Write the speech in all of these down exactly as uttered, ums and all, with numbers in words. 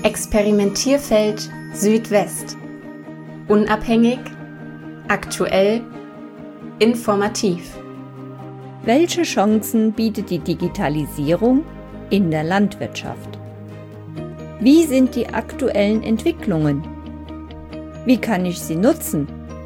Experimentierfeld Südwest. Unabhängig, aktuell, informativ. Welche Chancen bietet die Digitalisierung in der Landwirtschaft? Wie sind die aktuellen Entwicklungen? Wie kann ich sie nutzen?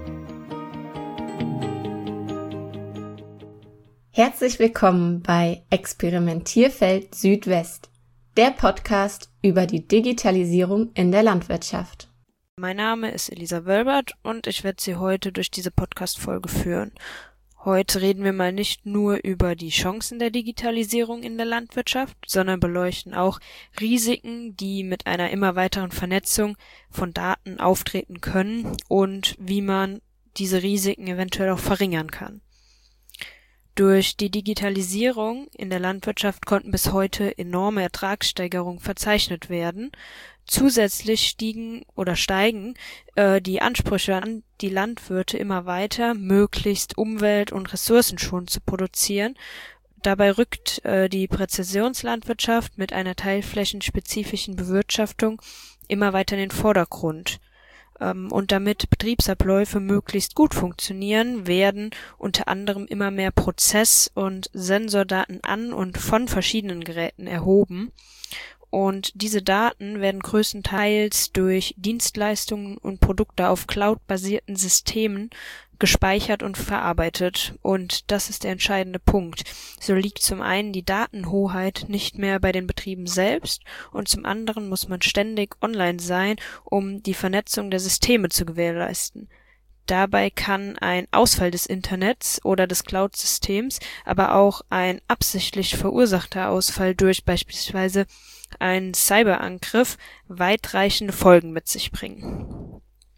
Herzlich willkommen bei Experimentierfeld Südwest, der Podcast über die Digitalisierung in der Landwirtschaft. Mein Name ist Elisa Wölbert und ich werde Sie heute durch diese Podcast-Folge führen. Heute reden wir mal nicht nur über die Chancen der Digitalisierung in der Landwirtschaft, sondern beleuchten auch Risiken, die mit einer immer weiteren Vernetzung von Daten auftreten können und wie man diese Risiken eventuell auch verringern kann. Durch die Digitalisierung in der Landwirtschaft konnten bis heute enorme Ertragssteigerungen verzeichnet werden. Zusätzlich stiegen oder steigen äh, die Ansprüche an die Landwirte immer weiter, möglichst umwelt- und ressourcenschonend zu produzieren. Dabei rückt äh, die Präzisionslandwirtschaft mit einer teilflächenspezifischen Bewirtschaftung immer weiter in den Vordergrund. Und damit Betriebsabläufe möglichst gut funktionieren, werden unter anderem immer mehr Prozess- und Sensordaten an und von verschiedenen Geräten erhoben. Und diese Daten werden größtenteils durch Dienstleistungen und Produkte auf cloud-basierten Systemen gespeichert und verarbeitet. Und das ist der entscheidende Punkt. So liegt zum einen die Datenhoheit nicht mehr bei den Betrieben selbst und zum anderen muss man ständig online sein, um die Vernetzung der Systeme zu gewährleisten. Dabei kann ein Ausfall des Internets oder des Cloud-Systems, aber auch ein absichtlich verursachter Ausfall durch beispielsweise einen Cyberangriff weitreichende Folgen mit sich bringen.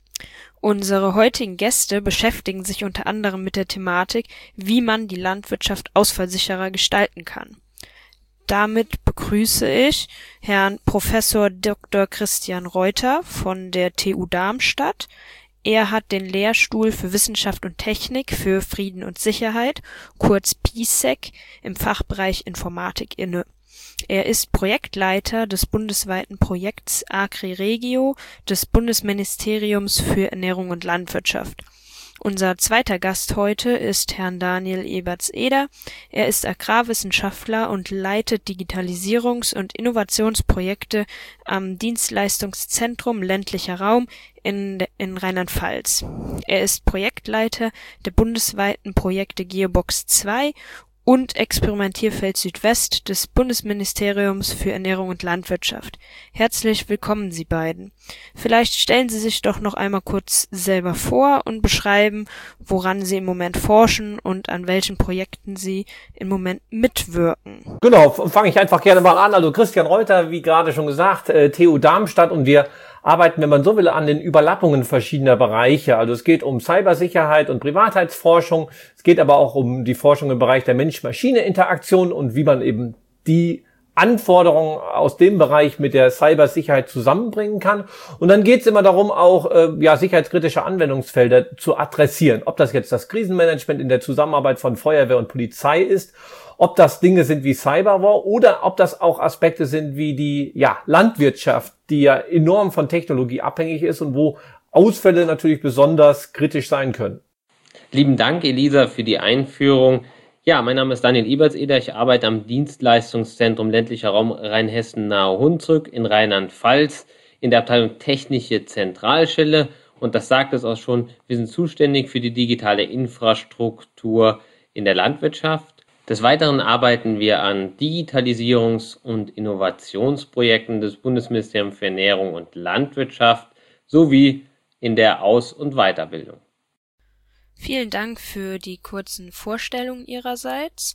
Unsere heutigen Gäste beschäftigen sich unter anderem mit der Thematik, wie man die Landwirtschaft ausfallsicherer gestalten kann. Damit begrüße ich Herrn Professor Doktor Christian Reuter von der T U Darmstadt. Er hat den Lehrstuhl für Wissenschaft und Technik für Frieden und Sicherheit, kurz P I S E C, im Fachbereich Informatik inne. Er ist Projektleiter des bundesweiten Projekts Agri-Regio des Bundesministeriums für Ernährung und Landwirtschaft. Unser zweiter Gast heute ist Herrn Daniel Eberts-Eder. Er ist Agrarwissenschaftler und leitet Digitalisierungs- und Innovationsprojekte am Dienstleistungszentrum ländlicher Raum in, in Rheinland-Pfalz. Er ist Projektleiter der bundesweiten Projekte Geobox zwei und Experimentierfeld Südwest des Bundesministeriums für Ernährung und Landwirtschaft. Herzlich willkommen, Sie beiden. Vielleicht stellen Sie sich doch noch einmal kurz selber vor und beschreiben, woran Sie im Moment forschen und an welchen Projekten Sie im Moment mitwirken. Genau, fange ich einfach gerne mal an. Also Christian Reuter, wie gerade schon gesagt, äh, T U Darmstadt, und wir arbeiten, wenn man so will, an den Überlappungen verschiedener Bereiche. Also es geht um Cybersicherheit und Privatheitsforschung. Es geht aber auch um die Forschung im Bereich der Mensch-Maschine-Interaktion und wie man eben die Anforderungen aus dem Bereich mit der Cybersicherheit zusammenbringen kann. Und dann geht es immer darum, auch äh, ja sicherheitskritische Anwendungsfelder zu adressieren. Ob das jetzt das Krisenmanagement in der Zusammenarbeit von Feuerwehr und Polizei ist, ob das Dinge sind wie Cyberwar oder ob das auch Aspekte sind wie die ja Landwirtschaft, die ja enorm von Technologie abhängig ist und wo Ausfälle natürlich besonders kritisch sein können. Lieben Dank, Elisa, für die Einführung. Ja, mein Name ist Daniel Eberts-Eder. Ich arbeite am Dienstleistungszentrum ländlicher Raum Rheinhessen nahe Hunsrück in Rheinland-Pfalz in der Abteilung Technische Zentralstelle. Und das sagt es auch schon, wir sind zuständig für die digitale Infrastruktur in der Landwirtschaft. Des Weiteren arbeiten wir an Digitalisierungs- und Innovationsprojekten des Bundesministeriums für Ernährung und Landwirtschaft sowie in der Aus- und Weiterbildung. Vielen Dank für die kurzen Vorstellungen Ihrerseits.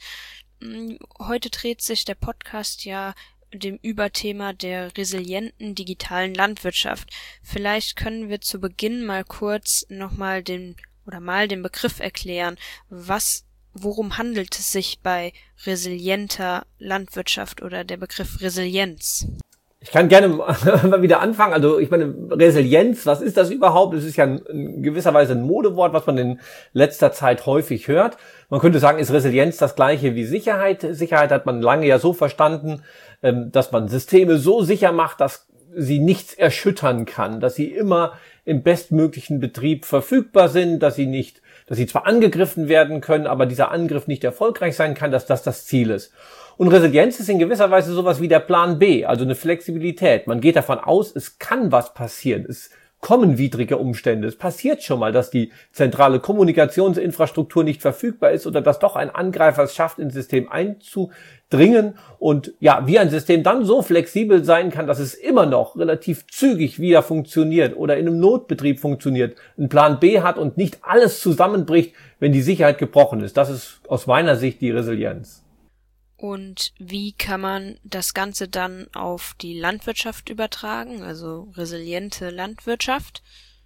Heute dreht sich der Podcast ja dem Überthema der resilienten digitalen Landwirtschaft. Vielleicht können wir zu Beginn mal kurz nochmal den oder mal den Begriff erklären. Was Worum handelt es sich bei resilienter Landwirtschaft oder der Begriff Resilienz? Ich kann gerne mal wieder anfangen. Also ich meine, Resilienz, was ist das überhaupt? Es ist ja in gewisser Weise ein Modewort, was man in letzter Zeit häufig hört. Man könnte sagen, ist Resilienz das gleiche wie Sicherheit? Sicherheit hat man lange ja so verstanden, dass man Systeme so sicher macht, dass sie nichts erschüttern kann, dass sie immer im bestmöglichen Betrieb verfügbar sind, dass sie nicht, dass sie zwar angegriffen werden können, aber dieser Angriff nicht erfolgreich sein kann, dass das das Ziel ist. Und Resilienz ist in gewisser Weise sowas wie der Plan B, also eine Flexibilität. Man geht davon aus, es kann was passieren, es kommen widrige Umstände. Es passiert schon mal, dass die zentrale Kommunikationsinfrastruktur nicht verfügbar ist oder dass doch ein Angreifer es schafft, ins System einzudringen. Und ja, wie ein System dann so flexibel sein kann, dass es immer noch relativ zügig wieder funktioniert oder in einem Notbetrieb funktioniert, einen Plan B hat und nicht alles zusammenbricht, wenn die Sicherheit gebrochen ist. Das ist aus meiner Sicht die Resilienz. Und wie kann man das Ganze dann auf die Landwirtschaft übertragen, also resiliente Landwirtschaft?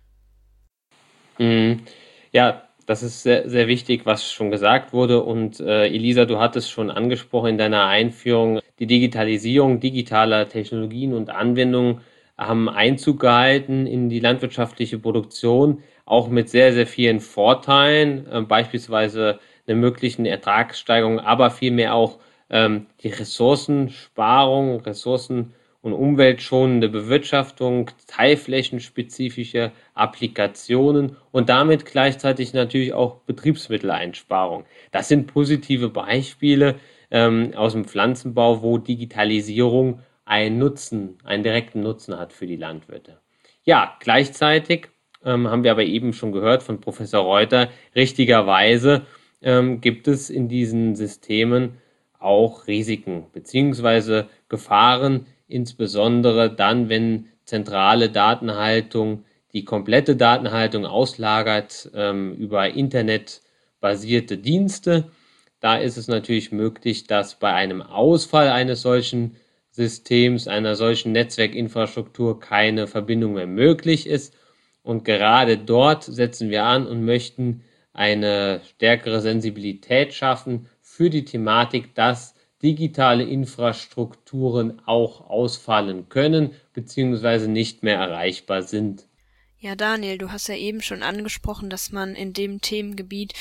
Mhm. Ja, das ist sehr, sehr wichtig, was schon gesagt wurde. Und äh, Elisa, du hattest schon angesprochen in deiner Einführung, die Digitalisierung digitaler Technologien und Anwendungen haben Einzug gehalten in die landwirtschaftliche Produktion, auch mit sehr, sehr vielen Vorteilen, äh, beispielsweise einer möglichen Ertragssteigerung, aber vielmehr auch die Ressourcensparung, ressourcen- und umweltschonende Bewirtschaftung, teilflächenspezifische Applikationen und damit gleichzeitig natürlich auch Betriebsmitteleinsparung. Das sind positive Beispiele ähm, aus dem Pflanzenbau, wo Digitalisierung einen Nutzen, einen direkten Nutzen hat für die Landwirte. Ja, gleichzeitig ähm, haben wir aber eben schon gehört von Professor Reuter, richtigerweise ähm, gibt es in diesen Systemen auch Risiken bzw. Gefahren, insbesondere dann, wenn zentrale Datenhaltung die komplette Datenhaltung auslagert ähm, über internetbasierte Dienste. Da ist es natürlich möglich, dass bei einem Ausfall eines solchen Systems, einer solchen Netzwerkinfrastruktur keine Verbindung mehr möglich ist. Und gerade dort setzen wir an und möchten eine stärkere Sensibilität schaffen für die Thematik, dass digitale Infrastrukturen auch ausfallen können bzw. nicht mehr erreichbar sind. Ja, Daniel, du hast ja eben schon angesprochen, dass man in dem Themengebiet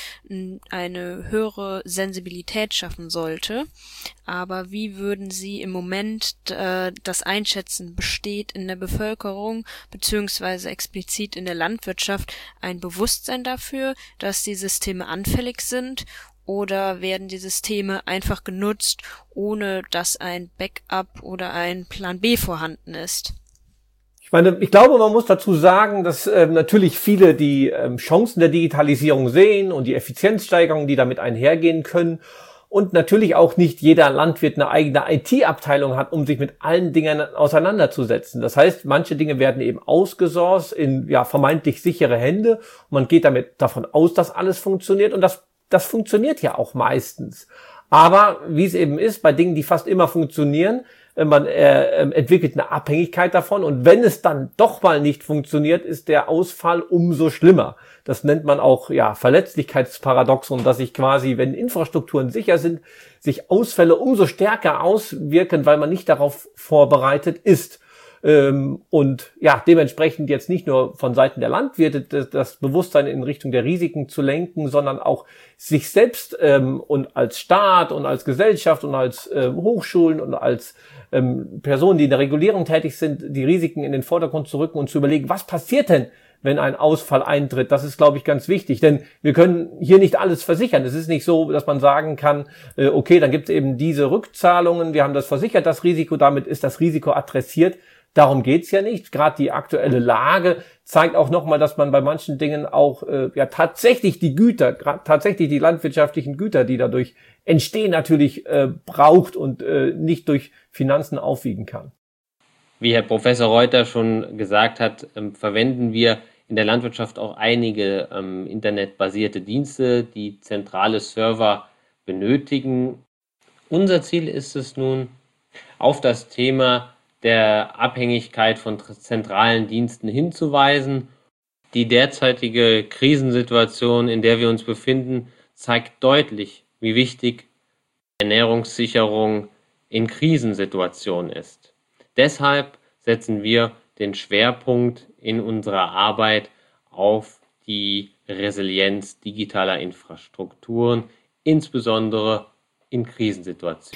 eine höhere Sensibilität schaffen sollte. Aber wie würden Sie im Moment äh, das einschätzen? Besteht in der Bevölkerung beziehungsweise explizit in der Landwirtschaft ein Bewusstsein dafür, dass die Systeme anfällig sind? Oder werden die Systeme einfach genutzt, ohne dass ein Backup oder ein Plan B vorhanden ist? Ich meine, ich glaube, man muss dazu sagen, dass äh, natürlich viele die ähm, Chancen der Digitalisierung sehen und die Effizienzsteigerungen, die damit einhergehen können. Und natürlich auch nicht jeder Landwirt eine eigene I T-Abteilung hat, um sich mit allen Dingen auseinanderzusetzen. Das heißt, manche Dinge werden eben ausgesourced in ja vermeintlich sichere Hände. Und man geht damit davon aus, dass alles funktioniert. Und das Das funktioniert ja auch meistens. Aber wie es eben ist, bei Dingen, die fast immer funktionieren, man äh, entwickelt eine Abhängigkeit davon. Und wenn es dann doch mal nicht funktioniert, ist der Ausfall umso schlimmer. Das nennt man auch ja Verletzlichkeitsparadoxon, dass sich quasi, wenn Infrastrukturen sicher sind, sich Ausfälle umso stärker auswirken, weil man nicht darauf vorbereitet ist. Und ja, dementsprechend jetzt nicht nur von Seiten der Landwirte das Bewusstsein in Richtung der Risiken zu lenken, sondern auch sich selbst ähm, und als Staat und als Gesellschaft und als ähm, Hochschulen und als ähm, Personen, die in der Regulierung tätig sind, die Risiken in den Vordergrund zu rücken und zu überlegen, was passiert denn, wenn ein Ausfall eintritt. Das ist, glaube ich, ganz wichtig, denn wir können hier nicht alles versichern. Es ist nicht so, dass man sagen kann, äh, okay, dann gibt es eben diese Rückzahlungen, wir haben das versichert, das Risiko, damit ist das Risiko adressiert. Darum geht's ja nicht. Gerade die aktuelle Lage zeigt auch nochmal, dass man bei manchen Dingen auch äh, ja tatsächlich die Güter, tatsächlich die landwirtschaftlichen Güter, die dadurch entstehen, natürlich äh, braucht und äh, nicht durch Finanzen aufwiegen kann. Wie Herr Professor Reuter schon gesagt hat, ähm, verwenden wir in der Landwirtschaft auch einige ähm, internetbasierte Dienste, die zentrale Server benötigen. Unser Ziel ist es nun, auf das Thema der Abhängigkeit von zentralen Diensten hinzuweisen. Die derzeitige Krisensituation, in der wir uns befinden, zeigt deutlich, wie wichtig Ernährungssicherung in Krisensituationen ist. Deshalb setzen wir den Schwerpunkt in unserer Arbeit auf die Resilienz digitaler Infrastrukturen, insbesondere in Krisensituationen.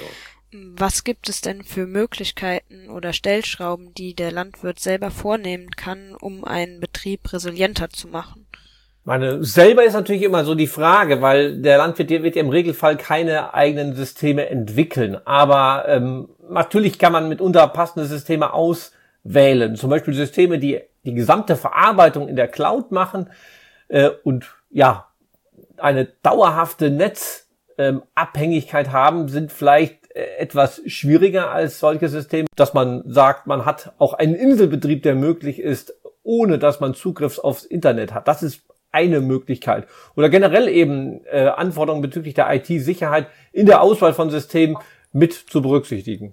Was gibt es denn für Möglichkeiten oder Stellschrauben, die der Landwirt selber vornehmen kann, um einen Betrieb resilienter zu machen? Meine, selber ist natürlich immer so die Frage, weil der Landwirt wird ja im Regelfall keine eigenen Systeme entwickeln. Aber ähm, natürlich kann man mitunter passende Systeme auswählen. Zum Beispiel Systeme, die die gesamte Verarbeitung in der Cloud machen äh, und ja eine dauerhafte Netzabhängigkeit ähm, haben, sind vielleicht äh, etwas schwieriger als solche Systeme, dass man sagt, man hat auch einen Inselbetrieb, der möglich ist, ohne dass man Zugriff aufs Internet hat. Das ist eine Möglichkeit. Oder generell eben äh, Anforderungen bezüglich der I T-Sicherheit in der Auswahl von Systemen mit zu berücksichtigen.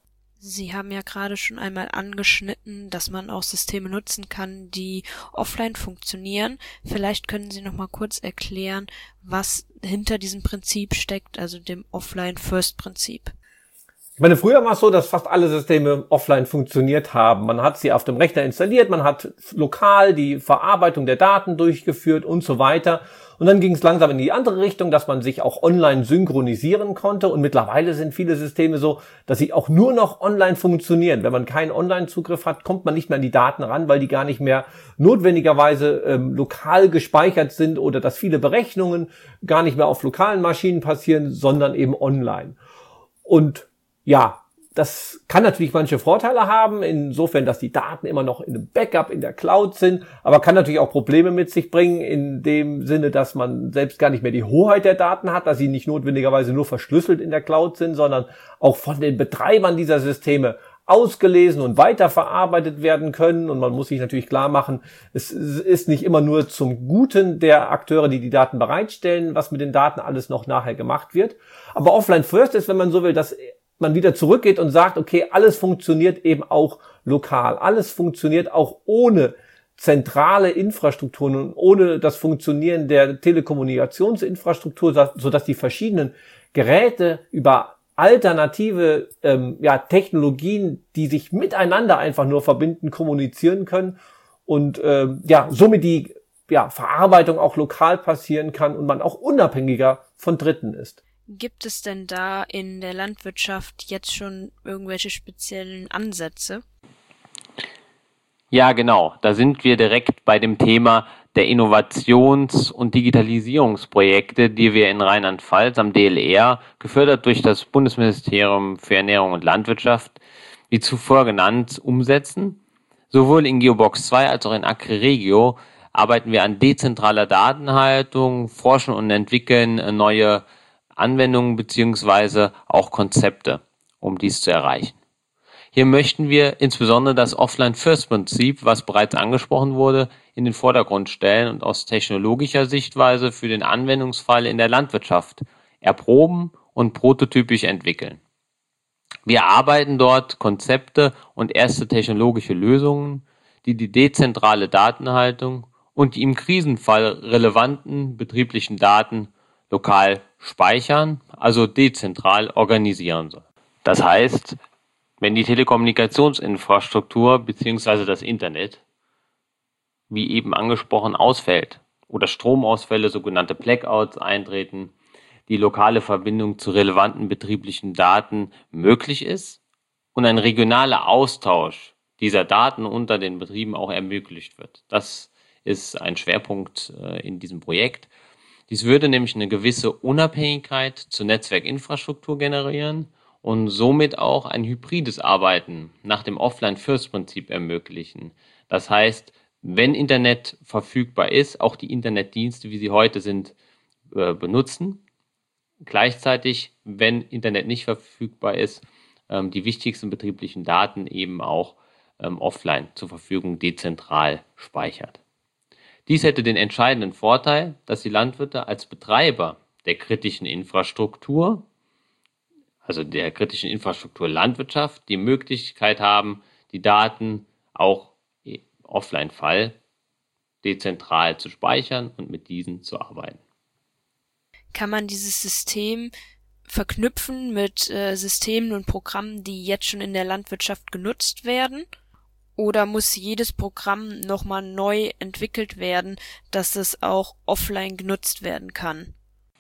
Sie haben ja gerade schon einmal angeschnitten, dass man auch Systeme nutzen kann, die offline funktionieren. Vielleicht können Sie noch mal kurz erklären, was hinter diesem Prinzip steckt, also dem Offline-First-Prinzip. Ich meine, früher war es so, dass fast alle Systeme offline funktioniert haben. Man hat sie auf dem Rechner installiert, man hat lokal die Verarbeitung der Daten durchgeführt und so weiter. Und dann ging es langsam in die andere Richtung, dass man sich auch online synchronisieren konnte. Und mittlerweile sind viele Systeme so, dass sie auch nur noch online funktionieren. Wenn man keinen Online-Zugriff hat, kommt man nicht mehr an die Daten ran, weil die gar nicht mehr notwendigerweise ähm, lokal gespeichert sind oder dass viele Berechnungen gar nicht mehr auf lokalen Maschinen passieren, sondern eben online. Und ja, das kann natürlich manche Vorteile haben, insofern, dass die Daten immer noch in einem Backup in der Cloud sind, aber kann natürlich auch Probleme mit sich bringen, in dem Sinne, dass man selbst gar nicht mehr die Hoheit der Daten hat, dass sie nicht notwendigerweise nur verschlüsselt in der Cloud sind, sondern auch von den Betreibern dieser Systeme ausgelesen und weiterverarbeitet werden können. Und man muss sich natürlich klar machen, es ist nicht immer nur zum Guten der Akteure, die die Daten bereitstellen, was mit den Daten alles noch nachher gemacht wird. Aber Offline First ist, wenn man so will, dass man wieder zurückgeht und sagt, okay, alles funktioniert eben auch lokal. Alles funktioniert auch ohne zentrale Infrastrukturen und ohne das Funktionieren der Telekommunikationsinfrastruktur, sodass die verschiedenen Geräte über alternative ähm, ja, Technologien, die sich miteinander einfach nur verbinden, kommunizieren können und ähm, ja somit die ja, Verarbeitung auch lokal passieren kann und man auch unabhängiger von Dritten ist. Gibt es denn da in der Landwirtschaft jetzt schon irgendwelche speziellen Ansätze? Ja, genau. Da sind wir direkt bei dem Thema der Innovations- und Digitalisierungsprojekte, die wir in Rheinland-Pfalz am D L R, gefördert durch das Bundesministerium für Ernährung und Landwirtschaft, wie zuvor genannt, umsetzen. Sowohl in Geobox zwei als auch in Agriregio arbeiten wir an dezentraler Datenhaltung, forschen und entwickeln neue Anwendungen beziehungsweise auch Konzepte, um dies zu erreichen. Hier möchten wir insbesondere das Offline-First-Prinzip, was bereits angesprochen wurde, in den Vordergrund stellen und aus technologischer Sichtweise für den Anwendungsfall in der Landwirtschaft erproben und prototypisch entwickeln. Wir arbeiten dort Konzepte und erste technologische Lösungen, die die dezentrale Datenhaltung und die im Krisenfall relevanten betrieblichen Daten lokal speichern, also dezentral organisieren soll. Das heißt, wenn die Telekommunikationsinfrastruktur bzw. das Internet, wie eben angesprochen, ausfällt oder Stromausfälle, sogenannte Blackouts eintreten, die lokale Verbindung zu relevanten betrieblichen Daten möglich ist und ein regionaler Austausch dieser Daten unter den Betrieben auch ermöglicht wird. Das ist ein Schwerpunkt äh, in diesem Projekt. Dies würde nämlich eine gewisse Unabhängigkeit zur Netzwerkinfrastruktur generieren und somit auch ein hybrides Arbeiten nach dem Offline-First-Prinzip ermöglichen. Das heißt, wenn Internet verfügbar ist, auch die Internetdienste, wie sie heute sind, äh, benutzen. Gleichzeitig, wenn Internet nicht verfügbar ist, ähm, die wichtigsten betrieblichen Daten eben auch ähm, offline zur Verfügung dezentral speichert. Dies hätte den entscheidenden Vorteil, dass die Landwirte als Betreiber der kritischen Infrastruktur, also der kritischen Infrastruktur Landwirtschaft, die Möglichkeit haben, die Daten auch im Offline-Fall dezentral zu speichern und mit diesen zu arbeiten. Kann man dieses System verknüpfen mit äh, Systemen und Programmen, die jetzt schon in der Landwirtschaft genutzt werden? Oder muss jedes Programm nochmal neu entwickelt werden, dass es auch offline genutzt werden kann?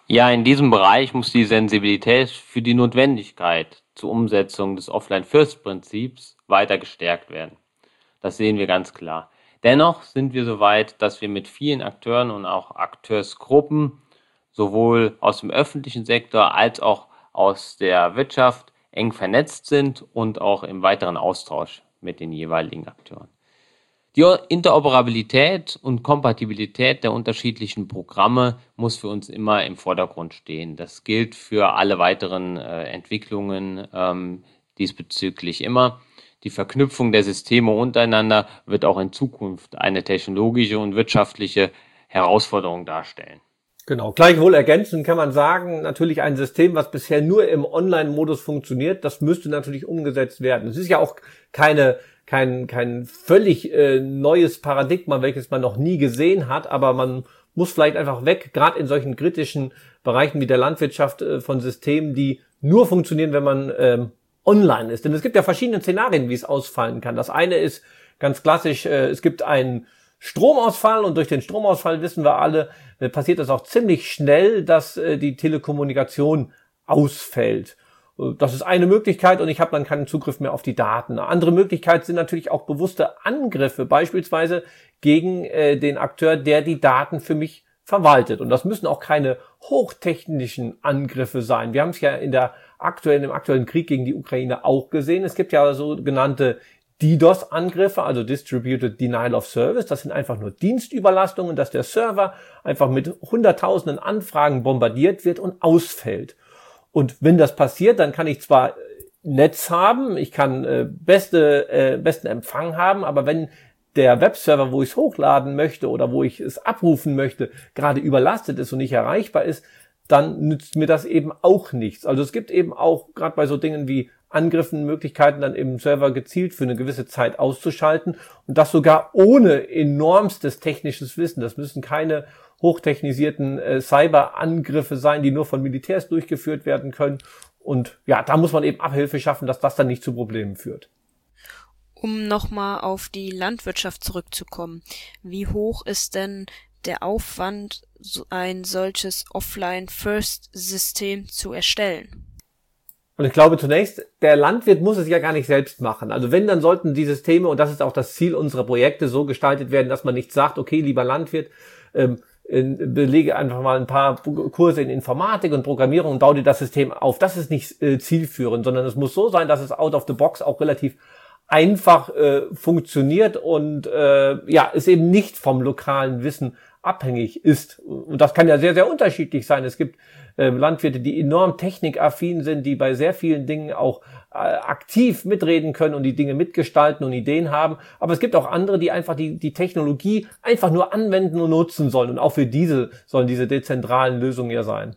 Ja, in diesem Bereich muss die Sensibilität für die Notwendigkeit zur Umsetzung des Offline-First-Prinzips weiter gestärkt werden. Das sehen wir ganz klar. Dennoch sind wir so weit, dass wir mit vielen Akteuren und auch Akteursgruppen sowohl aus dem öffentlichen Sektor als auch aus der Wirtschaft eng vernetzt sind und auch im weiteren Austausch mit den jeweiligen Akteuren. Die Interoperabilität und Kompatibilität der unterschiedlichen Programme muss für uns immer im Vordergrund stehen. Das gilt für alle weiteren äh, Entwicklungen ähm, diesbezüglich immer. Die Verknüpfung der Systeme untereinander wird auch in Zukunft eine technologische und wirtschaftliche Herausforderung darstellen. Genau, gleichwohl ergänzend kann man sagen, natürlich ein System, was bisher nur im Online-Modus funktioniert, das müsste natürlich umgesetzt werden. Es ist ja auch keine kein kein völlig äh, neues Paradigma, welches man noch nie gesehen hat, aber man muss vielleicht einfach weg, gerade in solchen kritischen Bereichen wie der Landwirtschaft, äh, von Systemen, die nur funktionieren, wenn man ähm, online ist. Denn es gibt ja verschiedene Szenarien, wie es ausfallen kann. Das eine ist ganz klassisch, äh, es gibt einen Stromausfall und durch den Stromausfall, wissen wir alle, äh, passiert es auch ziemlich schnell, dass äh, die Telekommunikation ausfällt. Das ist eine Möglichkeit und ich habe dann keinen Zugriff mehr auf die Daten. Eine andere Möglichkeit sind natürlich auch bewusste Angriffe, beispielsweise gegen äh, den Akteur, der die Daten für mich verwaltet. Und das müssen auch keine hochtechnischen Angriffe sein. Wir haben es ja in der aktuellen, im aktuellen Krieg gegen die Ukraine auch gesehen. Es gibt ja sogenannte DDoS-Angriffe, also Distributed Denial of Service. Das sind einfach nur Dienstüberlastungen, dass der Server einfach mit hunderttausenden Anfragen bombardiert wird und ausfällt. Und wenn das passiert, dann kann ich zwar Netz haben, ich kann äh, beste äh, besten Empfang haben, aber wenn der Webserver, wo ich es hochladen möchte oder wo ich es abrufen möchte, gerade überlastet ist und nicht erreichbar ist, dann nützt mir das eben auch nichts. Also es gibt eben auch gerade bei so Dingen wie Angriffen Möglichkeiten, dann eben Server gezielt für eine gewisse Zeit auszuschalten und das sogar ohne enormstes technisches Wissen. Das müssen keine hochtechnisierten äh, Cyberangriffe sein, die nur von Militärs durchgeführt werden können. Und ja, da muss man eben Abhilfe schaffen, dass das dann nicht zu Problemen führt. Um nochmal auf die Landwirtschaft zurückzukommen. Wie hoch ist denn der Aufwand, ein solches Offline-First-System zu erstellen? Und ich glaube zunächst, der Landwirt muss es ja gar nicht selbst machen. Also wenn, dann sollten die Systeme, und das ist auch das Ziel unserer Projekte, so gestaltet werden, dass man nicht sagt, okay, lieber Landwirt, ähm, belege einfach mal ein paar Kurse in Informatik und Programmierung und baue dir das System auf. Das ist nicht äh, zielführend, sondern es muss so sein, dass es out of the box auch relativ einfach äh, funktioniert und äh, ja, es eben nicht vom lokalen Wissen abhängig ist. Und das kann ja sehr, sehr unterschiedlich sein. Es gibt äh, Landwirte, die enorm technikaffin sind, die bei sehr vielen Dingen auch äh, aktiv mitreden können und die Dinge mitgestalten und Ideen haben. Aber es gibt auch andere, die einfach die, die Technologie einfach nur anwenden und nutzen sollen. Und auch für diese sollen diese dezentralen Lösungen ja sein.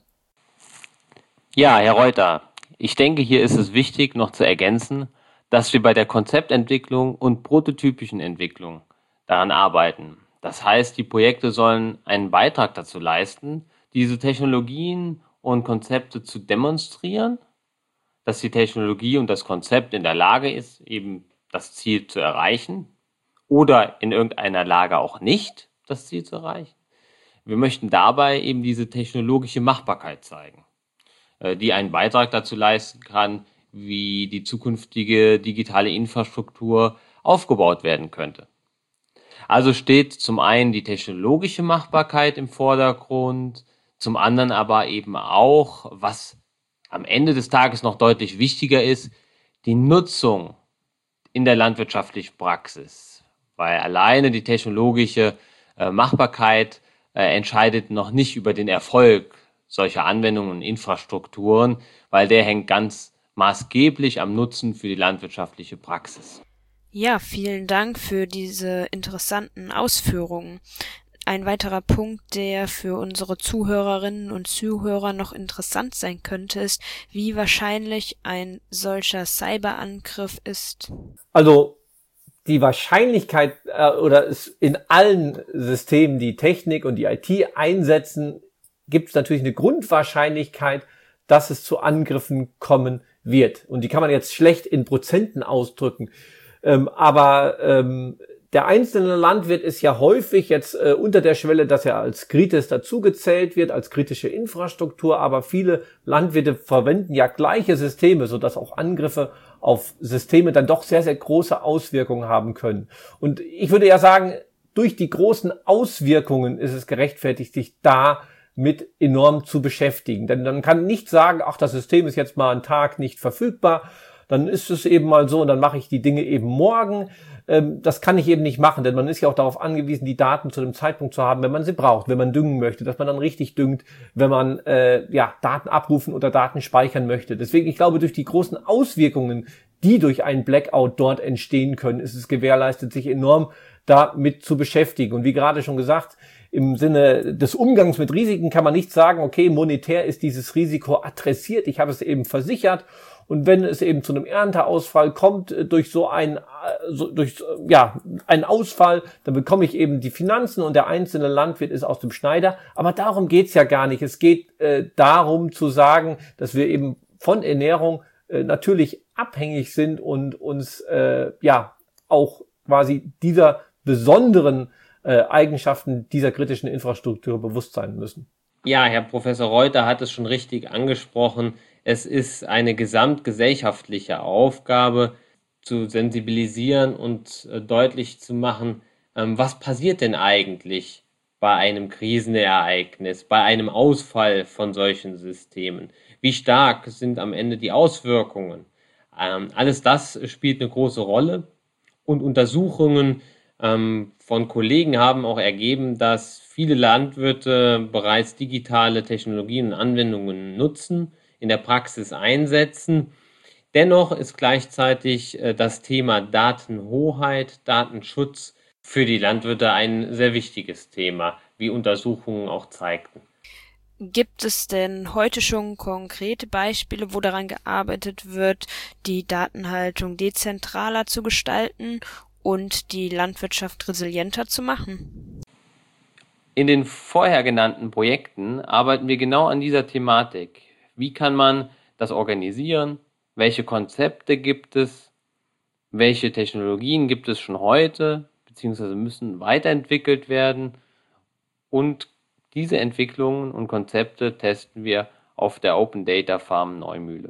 Ja, Herr Reuter, ich denke, hier ist es wichtig, noch zu ergänzen, dass wir bei der Konzeptentwicklung und prototypischen Entwicklung daran arbeiten. Das heißt, die Projekte sollen einen Beitrag dazu leisten, diese Technologien und Konzepte zu demonstrieren, dass die Technologie und das Konzept in der Lage ist, eben das Ziel zu erreichen oder in irgendeiner Lage auch nicht das Ziel zu erreichen. Wir möchten dabei eben diese technologische Machbarkeit zeigen, die einen Beitrag dazu leisten kann, wie die zukünftige digitale Infrastruktur aufgebaut werden könnte. Also steht zum einen die technologische Machbarkeit im Vordergrund, zum anderen aber eben auch, was am Ende des Tages noch deutlich wichtiger ist, die Nutzung in der landwirtschaftlichen Praxis. Weil alleine die technologische äh, Machbarkeit äh, entscheidet noch nicht über den Erfolg solcher Anwendungen und Infrastrukturen, weil der hängt ganz maßgeblich am Nutzen für die landwirtschaftliche Praxis. Ja, vielen Dank für diese interessanten Ausführungen. Ein weiterer Punkt, der für unsere Zuhörerinnen und Zuhörer noch interessant sein könnte, ist, wie wahrscheinlich ein solcher Cyberangriff ist. Also die Wahrscheinlichkeit äh, oder es in allen Systemen, die Technik und die I T einsetzen, gibt es natürlich eine Grundwahrscheinlichkeit, dass es zu Angriffen kommen wird. Und die kann man jetzt schlecht in Prozenten ausdrücken. Ähm, aber ähm, der einzelne Landwirt ist ja häufig jetzt äh, unter der Schwelle, dass er als Kritis dazugezählt wird, als kritische Infrastruktur, aber viele Landwirte verwenden ja gleiche Systeme, sodass auch Angriffe auf Systeme dann doch sehr, sehr große Auswirkungen haben können. Und ich würde ja sagen, durch die großen Auswirkungen ist es gerechtfertigt, sich da mit enorm zu beschäftigen. Denn man kann nicht sagen, ach, das System ist jetzt mal einen Tag nicht verfügbar, dann ist es eben mal so und dann mache ich die Dinge eben morgen. Das kann ich eben nicht machen, denn man ist ja auch darauf angewiesen, die Daten zu dem Zeitpunkt zu haben, wenn man sie braucht, wenn man düngen möchte, dass man dann richtig düngt, wenn man äh, ja Daten abrufen oder Daten speichern möchte. Deswegen, ich glaube, durch die großen Auswirkungen, die durch einen Blackout dort entstehen können, ist es gewährleistet, sich enorm damit zu beschäftigen. Und wie gerade schon gesagt, im Sinne des Umgangs mit Risiken kann man nicht sagen, okay, monetär ist dieses Risiko adressiert, ich habe es eben versichert. Und wenn es eben zu einem Ernteausfall kommt, durch so ein, so, durch, ja, einen Ausfall, dann bekomme ich eben die Finanzen und der einzelne Landwirt ist aus dem Schneider. Aber darum geht's ja gar nicht. Es geht äh, darum zu sagen, dass wir eben von Ernährung äh, natürlich abhängig sind und uns, äh, ja, auch quasi dieser besonderen äh, Eigenschaften dieser kritischen Infrastruktur bewusst sein müssen. Ja, Herr Professor Reuter hat es schon richtig angesprochen. Es ist eine gesamtgesellschaftliche Aufgabe, zu sensibilisieren und äh, deutlich zu machen, ähm, was passiert denn eigentlich bei einem Krisenereignis, bei einem Ausfall von solchen Systemen? Wie stark sind am Ende die Auswirkungen? Ähm, alles das spielt eine große Rolle und Untersuchungen ähm, von Kollegen haben auch ergeben, dass viele Landwirte bereits digitale Technologien und Anwendungen nutzen, in der Praxis einsetzen. Dennoch ist gleichzeitig äh, das Thema Datenhoheit, Datenschutz für die Landwirte ein sehr wichtiges Thema, wie Untersuchungen auch zeigten. Gibt es denn heute schon konkrete Beispiele, wo daran gearbeitet wird, die Datenhaltung dezentraler zu gestalten und die Landwirtschaft resilienter zu machen? In den vorher genannten Projekten arbeiten wir genau an dieser Thematik. Wie kann man das organisieren? Welche Konzepte gibt es? Welche Technologien gibt es schon heute, beziehungsweise müssen weiterentwickelt werden? Und diese Entwicklungen und Konzepte testen wir auf der Open Data Farm Neumühle.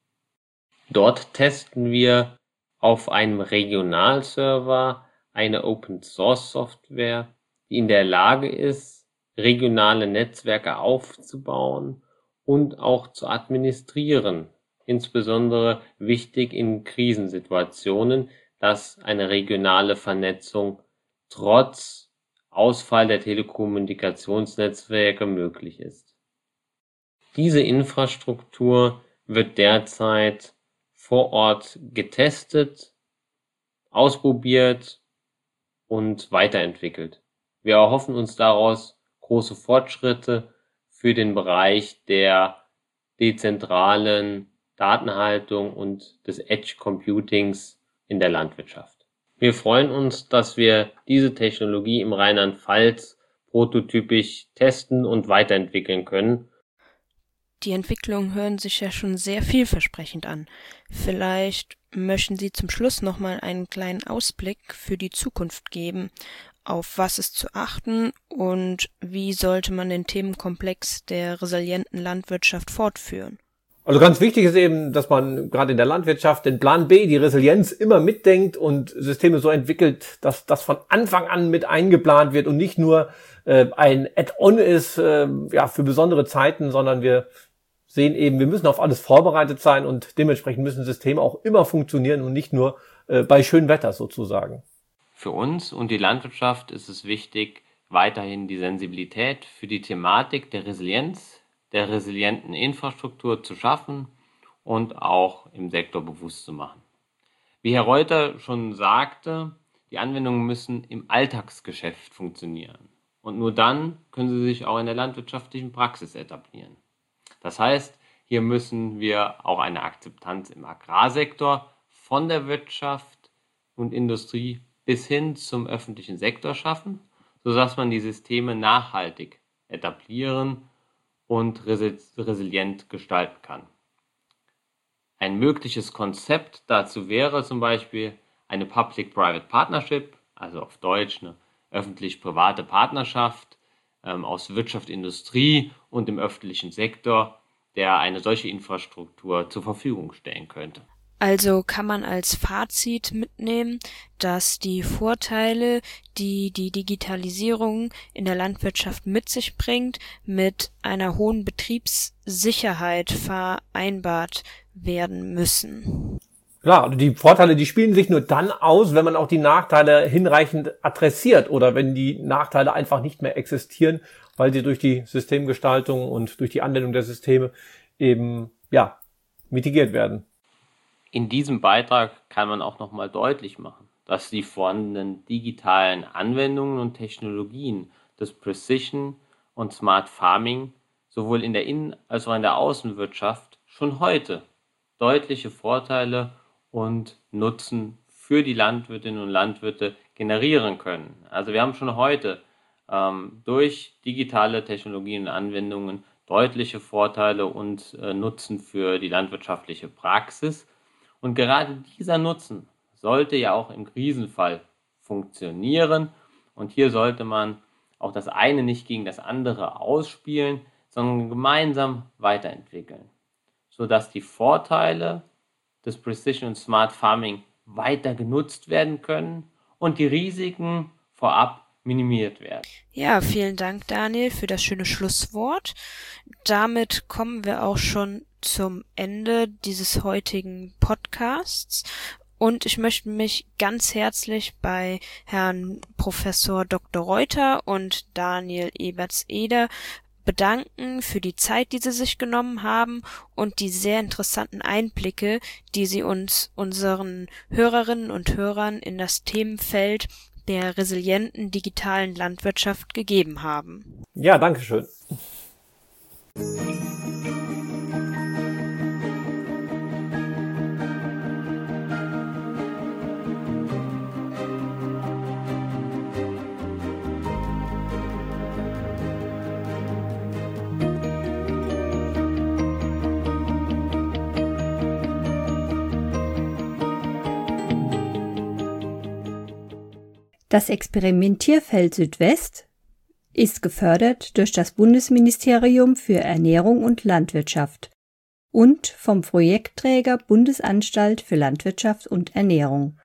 Dort testen wir auf einem Regionalserver eine Open Source Software, die in der Lage ist, regionale Netzwerke aufzubauen und auch zu administrieren. Insbesondere wichtig in Krisensituationen, dass eine regionale Vernetzung trotz Ausfall der Telekommunikationsnetzwerke möglich ist. Diese Infrastruktur wird derzeit vor Ort getestet, ausprobiert und weiterentwickelt. Wir erhoffen uns daraus große Fortschritte für den Bereich der dezentralen Datenhaltung und des Edge Computings in der Landwirtschaft. Wir freuen uns, dass wir diese Technologie im Rheinland-Pfalz prototypisch testen und weiterentwickeln können. Die Entwicklungen hören sich ja schon sehr vielversprechend an. Vielleicht möchten Sie zum Schluss nochmal einen kleinen Ausblick für die Zukunft geben. Auf was ist zu achten und wie sollte man den Themenkomplex der resilienten Landwirtschaft fortführen? Also ganz wichtig ist eben, dass man gerade in der Landwirtschaft den Plan B, die Resilienz, immer mitdenkt und Systeme so entwickelt, dass das von Anfang an mit eingeplant wird und nicht nur äh, ein Add-on ist äh, ja für besondere Zeiten, sondern wir sehen eben, wir müssen auf alles vorbereitet sein und dementsprechend müssen Systeme auch immer funktionieren und nicht nur äh, bei schönem Wetter sozusagen. Für uns und die Landwirtschaft ist es wichtig, weiterhin die Sensibilität für die Thematik der Resilienz, der resilienten Infrastruktur zu schaffen und auch im Sektor bewusst zu machen. Wie Herr Reuter schon sagte, die Anwendungen müssen im Alltagsgeschäft funktionieren und nur dann können sie sich auch in der landwirtschaftlichen Praxis etablieren. Das heißt, hier müssen wir auch eine Akzeptanz im Agrarsektor von der Wirtschaft und Industrie bis hin zum öffentlichen Sektor schaffen, sodass man die Systeme nachhaltig etablieren und resilient gestalten kann. Ein mögliches Konzept dazu wäre zum Beispiel eine Public-Private Partnership, also auf Deutsch eine öffentlich-private Partnerschaft ähm, aus Wirtschaft, Industrie und dem öffentlichen Sektor, der eine solche Infrastruktur zur Verfügung stellen könnte. Also kann man als Fazit mitnehmen, dass die Vorteile, die die Digitalisierung in der Landwirtschaft mit sich bringt, mit einer hohen Betriebssicherheit vereinbart werden müssen. Klar, die Vorteile, die spielen sich nur dann aus, wenn man auch die Nachteile hinreichend adressiert oder wenn die Nachteile einfach nicht mehr existieren, weil sie durch die Systemgestaltung und durch die Anwendung der Systeme eben, ja, mitigiert werden. In diesem Beitrag kann man auch nochmal deutlich machen, dass die vorhandenen digitalen Anwendungen und Technologien des Precision und Smart Farming sowohl in der Innen- als auch in der Außenwirtschaft schon heute deutliche Vorteile und Nutzen für die Landwirtinnen und Landwirte generieren können. Also wir haben schon heute ähm, durch digitale Technologien und Anwendungen deutliche Vorteile und äh, Nutzen für die landwirtschaftliche Praxis. Und gerade dieser Nutzen sollte ja auch im Krisenfall funktionieren. Und hier sollte man auch das eine nicht gegen das andere ausspielen, sondern gemeinsam weiterentwickeln, sodass die Vorteile des Precision und Smart Farming weiter genutzt werden können und die Risiken vorab minimiert werden. Ja, vielen Dank, Daniel, für das schöne Schlusswort. Damit kommen wir auch schon zum Ende dieses heutigen Podcasts. Und ich möchte mich ganz herzlich bei Herrn Professor Doktor Reuter und Daniel Eberts-Eder bedanken für die Zeit, die sie sich genommen haben und die sehr interessanten Einblicke, die sie uns, unseren Hörerinnen und Hörern, in das Themenfeld der resilienten digitalen Landwirtschaft gegeben haben. Ja, danke schön. Das Experimentierfeld Südwest ist gefördert durch das Bundesministerium für Ernährung und Landwirtschaft und vom Projektträger Bundesanstalt für Landwirtschaft und Ernährung.